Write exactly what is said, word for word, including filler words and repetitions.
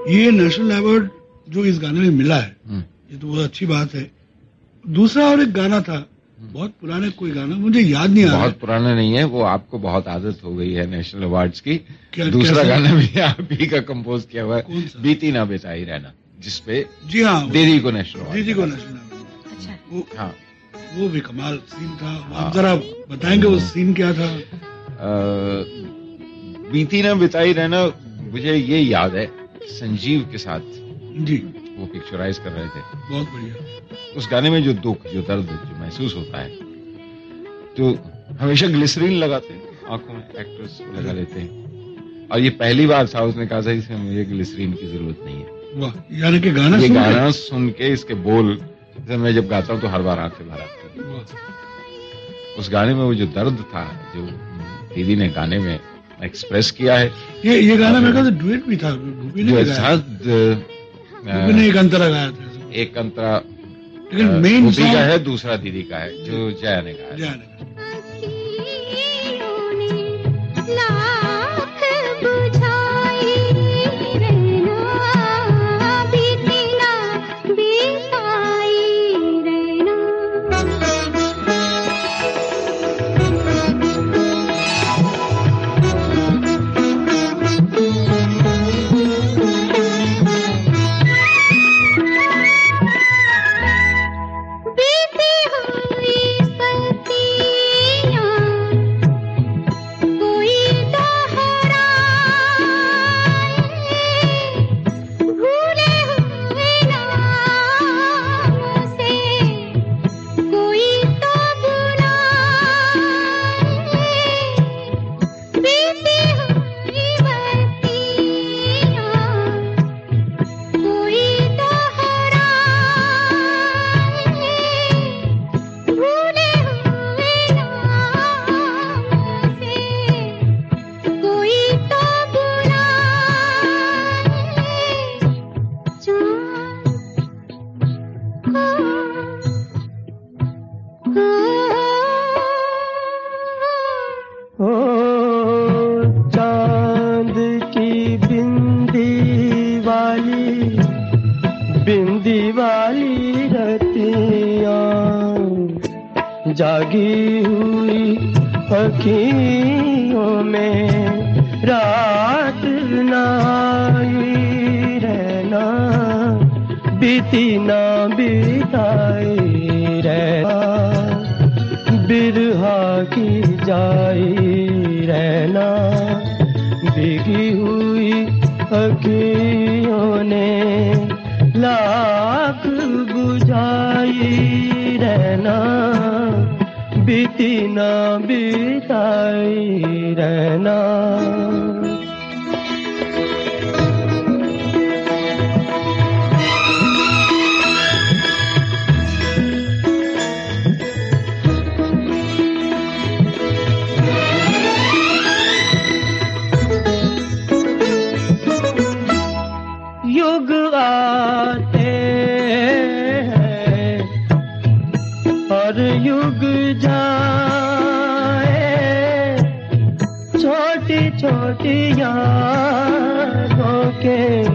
ये national award जो इस गाने में मिला है, ये तो बहुत अच्छी बात है। दूसरा और एक गाना था, बहुत पुराने कोई गाना, मुझे याद नहीं आ रहा। बहुत पुराना नहीं है वो, आपको बहुत आदत हो गई है नेशनल अवार्ड्स की। क्या, दूसरा गाना भी आप ही का कंपोज किया हुआ है, बीती ना बिताई रहना, जिसपे जी हाँ दीदी को नेशनल अवार्ड, दीदी को नेशनल अवार्ड। अच्छा, वो हाँ वो भी कमाल सीन था। आप जरा बताएंगे वो सीन क्या था? आ, बीती ना बिताई रहना, मुझे ये याद है संजीव के साथ जी वो पिक्चराइज कर रहे थे। बहुत बढ़िया। उस गाने में जो दुख, जो दर्द जो महसूस होता है, तो हमेशा ग्लिसरीन लगाते हैं आंखों में, एक्टर्स लगा लेते हैं, और ये पहली बार था उसने कहा था इसमें मुझे ग्लिसरीन की जरूरत नहीं है। वाह, यानी कि गाना ये सुन गाना सुन के इसके बोल मैं जब गाता हूँ तो हर बार आंखें भर आती हैं। उस गाने में वो जो दर्द था, जो दीदी ने गाने में एक्सप्रेस किया है, ये ये गाना मेरे ख्याल से डुएट भी था, भूपी ने जो गाया। था भूपी ने एक अंतरा गाया था। एक अंतरा लेकिन मेन भूपी का है, दूसरा दीदी का है जो जया ने गाया। जया ने जागी हुई अखियों में रात नाई रहना, बीती ना बिताई रहना, बिरहा की जाई रहना, भीगी हुई अखियों ने लाख बुझाई रहना, बीती ना बिताई रहना। युग आते हैं और युग जाए, छोटी छोटी यादों के